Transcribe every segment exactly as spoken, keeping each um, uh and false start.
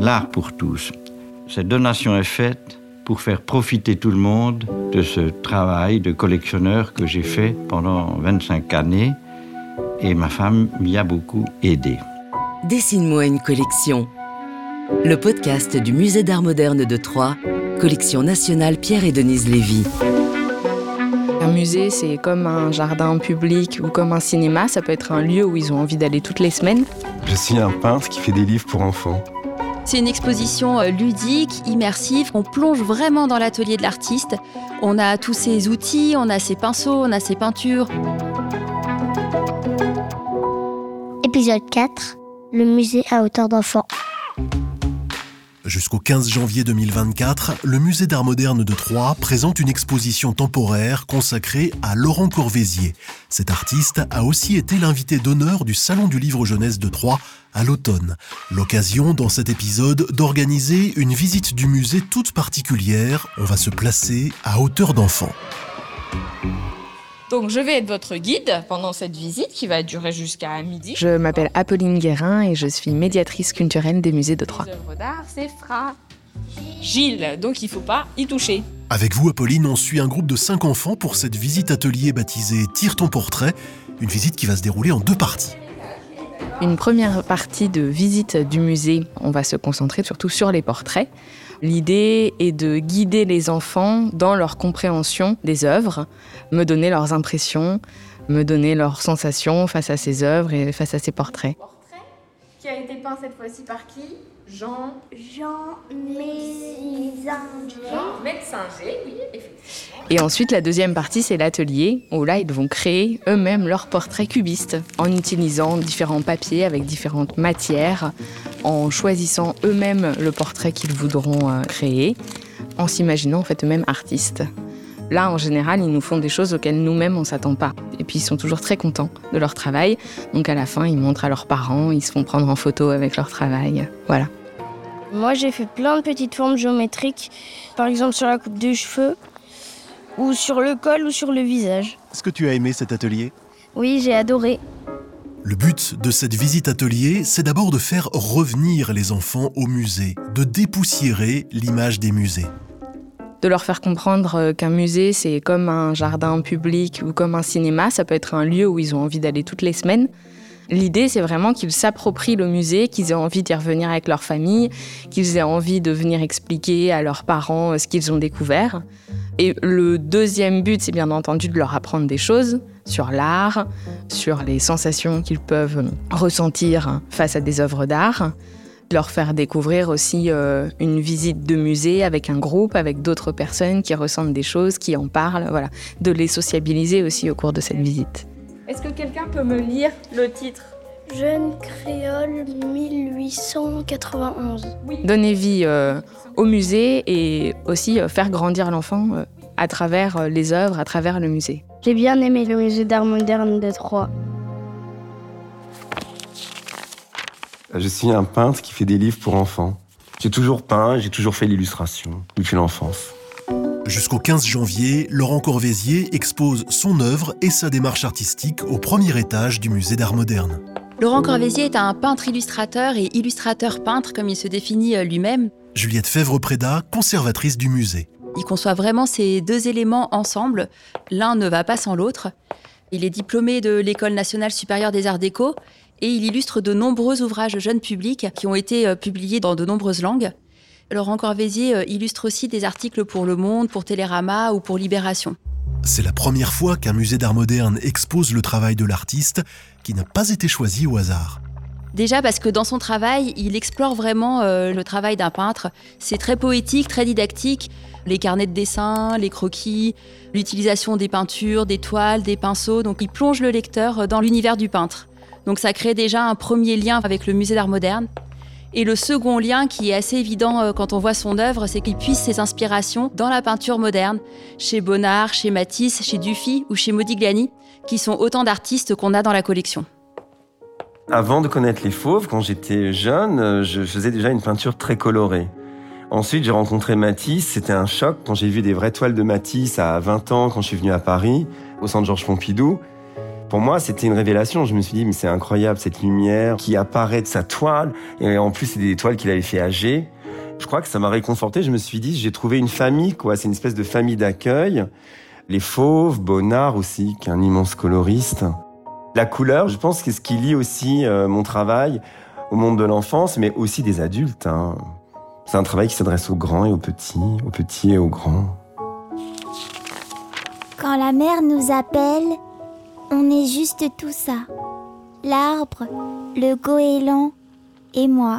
l'art pour tous. Cette donation est faite pour faire profiter tout le monde de ce travail de collectionneur que j'ai fait pendant vingt-cinq années et ma femme m'y a beaucoup aidé. Dessine-moi une collection. Le podcast du Musée d'Art Moderne de Troyes, collection nationale Pierre et Denise Lévy. Un musée, c'est comme un jardin public ou comme un cinéma. Ça peut être un lieu où ils ont envie d'aller toutes les semaines. Je suis un peintre qui fait des livres pour enfants. C'est une exposition ludique, immersive. On plonge vraiment dans l'atelier de l'artiste. On a tous ses outils, on a ses pinceaux, on a ses peintures. Épisode quatre, le musée à hauteur d'enfant. Jusqu'au quinze janvier deux mille vingt-quatre, le Musée d'Art Moderne de Troyes présente une exposition temporaire consacrée à Laurent Corvézier. Cet artiste a aussi été l'invité d'honneur du Salon du Livre Jeunesse de Troyes à l'automne. L'occasion, dans cet épisode, d'organiser une visite du musée toute particulière. On va se placer à hauteur d'enfant. Donc, je vais être votre guide pendant cette visite qui va durer jusqu'à midi. Je m'appelle Apolline Guérin et je suis médiatrice culturelle des musées de Troyes. Les œuvres d'art, c'est Fra. Gilles, donc il ne faut pas y toucher. Avec vous, Apolline, on suit un groupe de cinq enfants pour cette visite atelier baptisée « Tire ton portrait », une visite qui va se dérouler en deux parties. Une première partie de visite du musée, on va se concentrer surtout sur les portraits. L'idée est de guider les enfants dans leur compréhension des œuvres, me donner leurs impressions, me donner leurs sensations face à ces œuvres et face à ces portraits. Portrait qui a été peint cette fois-ci par qui ? Jean... Jean Mézinger. Jean Mézinger, oui, effectivement. Et ensuite, la deuxième partie, c'est l'atelier, où là, ils vont créer eux-mêmes leurs portraits cubistes, en utilisant différents papiers avec différentes matières, en choisissant eux-mêmes le portrait qu'ils voudront euh, créer, en s'imaginant en fait eux-mêmes artistes. Là, en général, ils nous font des choses auxquelles nous-mêmes, on ne s'attend pas. Et puis, ils sont toujours très contents de leur travail. Donc, à la fin, ils montrent à leurs parents, ils se font prendre en photo avec leur travail. Voilà. Moi, j'ai fait plein de petites formes géométriques, par exemple sur la coupe de cheveux, ou sur le col, ou sur le visage. Est-ce que tu as aimé cet atelier ? Oui, j'ai adoré. Le but de cette visite atelier, c'est d'abord de faire revenir les enfants au musée, de dépoussiérer l'image des musées. De leur faire comprendre qu'un musée, c'est comme un jardin public ou comme un cinéma. Ça peut être un lieu où ils ont envie d'aller toutes les semaines. L'idée, c'est vraiment qu'ils s'approprient le musée, qu'ils aient envie d'y revenir avec leur famille, qu'ils aient envie de venir expliquer à leurs parents ce qu'ils ont découvert. Et le deuxième but, c'est bien entendu de leur apprendre des choses sur l'art, sur les sensations qu'ils peuvent ressentir face à des œuvres d'art. Leur faire découvrir aussi euh, une visite de musée avec un groupe, avec d'autres personnes qui ressentent des choses, qui en parlent, voilà. De les sociabiliser aussi au cours de cette visite. Est-ce que quelqu'un peut me lire le titre ? Jeune créole mille huit cent quatre-vingt-onze. Oui. Donner vie euh, au musée et aussi euh, faire grandir l'enfant euh, à travers euh, les œuvres, à travers le musée. J'ai bien aimé le musée d'art moderne de Troyes. Je suis un peintre qui fait des livres pour enfants. J'ai toujours peint, j'ai toujours fait l'illustration, depuis l'enfance. Jusqu'au quinze janvier, Laurent Corvézier expose son œuvre et sa démarche artistique au premier étage du musée d'art moderne. Laurent Corvézier est un peintre-illustrateur et illustrateur-peintre, comme il se définit lui-même. Juliette Fèvre-Prédat, conservatrice du musée. Il conçoit vraiment ces deux éléments ensemble. L'un ne va pas sans l'autre. Il est diplômé de l'École nationale supérieure des arts déco et il illustre de nombreux ouvrages jeunes publics qui ont été publiés dans de nombreuses langues. Laurent Corvézier illustre aussi des articles pour Le Monde, pour Télérama ou pour Libération. C'est la première fois qu'un musée d'art moderne expose le travail de l'artiste qui n'a pas été choisi au hasard. Déjà parce que dans son travail, il explore vraiment euh, le travail d'un peintre. C'est très poétique, très didactique. Les carnets de dessin, les croquis, l'utilisation des peintures, des toiles, des pinceaux. Donc il plonge le lecteur dans l'univers du peintre. Donc ça crée déjà un premier lien avec le musée d'art moderne. Et le second lien qui est assez évident quand on voit son œuvre, c'est qu'il puise ses inspirations dans la peinture moderne, chez Bonnard, chez Matisse, chez Dufy ou chez Modigliani, qui sont autant d'artistes qu'on a dans la collection. Avant de connaître les fauves, quand j'étais jeune, je faisais déjà une peinture très colorée. Ensuite, j'ai rencontré Matisse, c'était un choc quand j'ai vu des vraies toiles de Matisse à vingt ans, quand je suis venu à Paris, au centre Georges Pompidou. Pour moi, c'était une révélation. Je me suis dit, mais c'est incroyable, cette lumière qui apparaît de sa toile. Et en plus, c'est des toiles qu'il avait fait âger. Je crois que ça m'a réconforté. Je me suis dit, j'ai trouvé une famille, quoi. C'est une espèce de famille d'accueil. Les Fauves, Bonnard aussi, qui est un immense coloriste. La couleur, je pense que c'est ce qui lie aussi euh, mon travail au monde de l'enfance, mais aussi des adultes. Hein. C'est un travail qui s'adresse aux grands et aux petits, aux petits et aux grands. Quand la mer nous appelle, on est juste tout ça. L'arbre, le goéland et moi.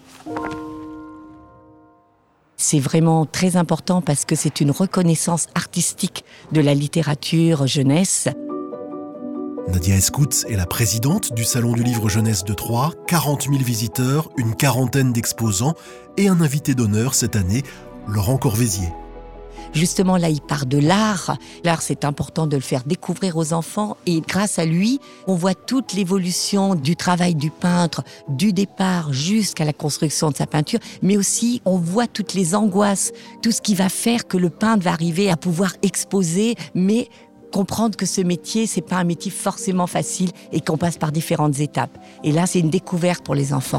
C'est vraiment très important parce que c'est une reconnaissance artistique de la littérature jeunesse. Nadia Escout est la présidente du Salon du Livre Jeunesse de Troyes, quarante mille visiteurs, une quarantaine d'exposants et un invité d'honneur cette année, Laurent Corvézier. Justement, là, il part de l'art. L'art, c'est important de le faire découvrir aux enfants et grâce à lui, on voit toute l'évolution du travail du peintre, du départ jusqu'à la construction de sa peinture, mais aussi on voit toutes les angoisses, tout ce qui va faire que le peintre va arriver à pouvoir exposer, mais comprendre que ce métier, c'est pas un métier forcément facile et qu'on passe par différentes étapes. Et là, c'est une découverte pour les enfants.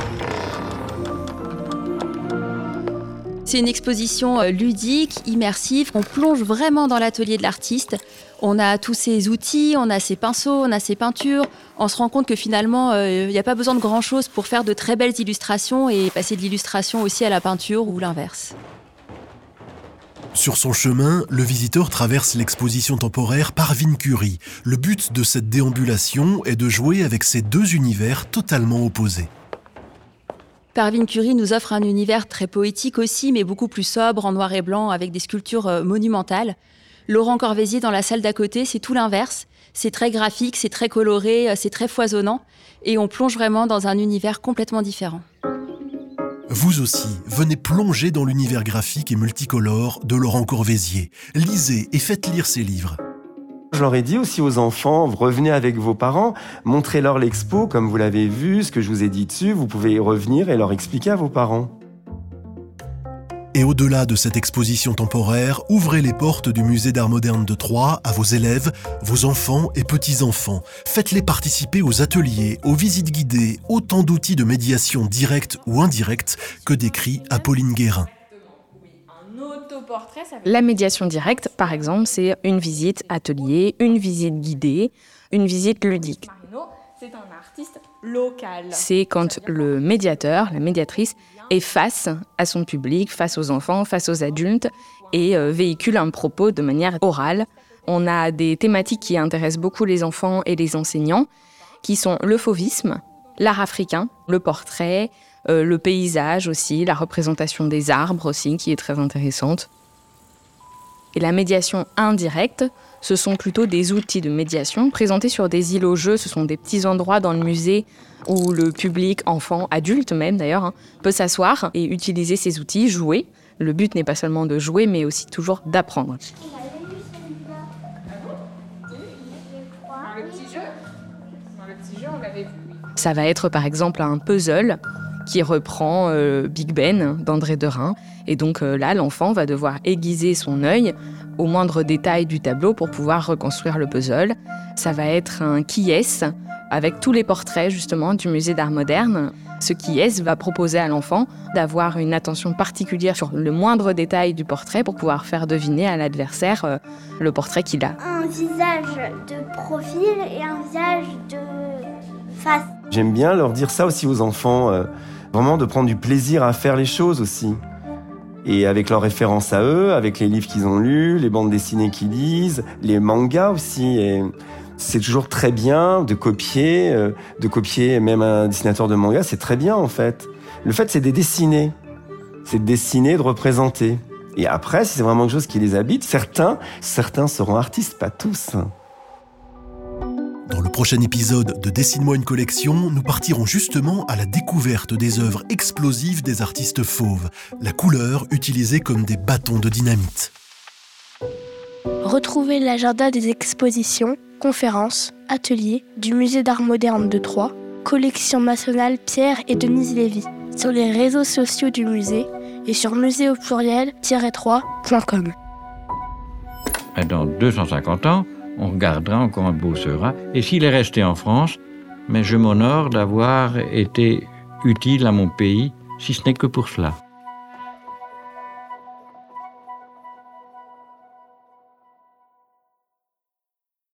C'est une exposition ludique, immersive. On plonge vraiment dans l'atelier de l'artiste. On a tous ses outils, on a ses pinceaux, on a ses peintures. On se rend compte que finalement, il euh, n'y a pas besoin de grand-chose pour faire de très belles illustrations et passer de l'illustration aussi à la peinture ou l'inverse. Sur son chemin, le visiteur traverse l'exposition temporaire Parveen Curie. Le but de cette déambulation est de jouer avec ces deux univers totalement opposés. Parveen Curie nous offre un univers très poétique aussi, mais beaucoup plus sobre, en noir et blanc, avec des sculptures monumentales. Laurent Corvézier, dans la salle d'à côté, c'est tout l'inverse. C'est très graphique, c'est très coloré, c'est très foisonnant. Et on plonge vraiment dans un univers complètement différent. Vous aussi, venez plonger dans l'univers graphique et multicolore de Laurent Corvézier. Lisez et faites lire ses livres. Je leur ai dit aussi aux enfants, revenez avec vos parents, montrez-leur l'expo comme vous l'avez vu, ce que je vous ai dit dessus, vous pouvez y revenir et leur expliquer à vos parents. Et au-delà de cette exposition temporaire, ouvrez les portes du Musée d'Art Moderne de Troyes à vos élèves, vos enfants et petits-enfants. Faites-les participer aux ateliers, aux visites guidées, autant d'outils de médiation directe ou indirecte que décrit Apolline Guérin. La médiation directe, par exemple, c'est une visite atelier, une visite guidée, une visite ludique. C'est un artiste local. C'est quand le médiateur, la médiatrice, est face à son public, face aux enfants, face aux adultes et euh, véhicule un propos de manière orale. On a des thématiques qui intéressent beaucoup les enfants et les enseignants, qui sont le fauvisme, l'art africain, le portrait, euh, le paysage aussi, la représentation des arbres aussi, qui est très intéressante. Et la médiation indirecte, ce sont plutôt des outils de médiation présentés sur des îlots-jeux. Ce sont des petits endroits dans le musée où le public, enfant, adulte même d'ailleurs, hein, peut s'asseoir et utiliser ces outils, jouer. Le but n'est pas seulement de jouer, mais aussi toujours d'apprendre. Ça va être par exemple un puzzle qui reprend euh, Big Ben d'André Derain. Et donc euh, là, l'enfant va devoir aiguiser son œil au moindre détail du tableau pour pouvoir reconstruire le puzzle. Ça va être un qui-est avec tous les portraits justement du Musée d'Art Moderne. Ce qui-est va proposer à l'enfant d'avoir une attention particulière sur le moindre détail du portrait pour pouvoir faire deviner à l'adversaire euh, le portrait qu'il a. Un visage de profil et un visage de face. J'aime bien leur dire ça aussi aux enfants, euh, vraiment de prendre du plaisir à faire les choses aussi. Et avec leurs références à eux, avec les livres qu'ils ont lus, les bandes dessinées qu'ils lisent, les mangas aussi. Et c'est toujours très bien de copier, euh, de copier même un dessinateur de manga, c'est très bien en fait. Le fait, c'est de dessiner. C'est de dessiner, de représenter. Et après, si c'est vraiment quelque chose qui les habite, certains, certains seront artistes, pas tous. Dans le prochain épisode de Dessine-moi une collection, nous partirons justement à la découverte des œuvres explosives des artistes fauves, la couleur utilisée comme des bâtons de dynamite. Retrouvez l'agenda des expositions, conférences, ateliers du Musée d'Art Moderne de Troyes, collection nationale Pierre et Denise Lévy, sur les réseaux sociaux du musée et sur musée au pluriel tiret trois point com. Dans deux cent cinquante ans, on regardera, on compensera. Et s'il est resté en France, mais je m'honore d'avoir été utile à mon pays, si ce n'est que pour cela.